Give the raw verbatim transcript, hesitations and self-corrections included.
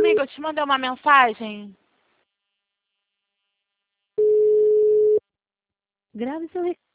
amigo, eu te mandei uma mensagem. Grave seu recado.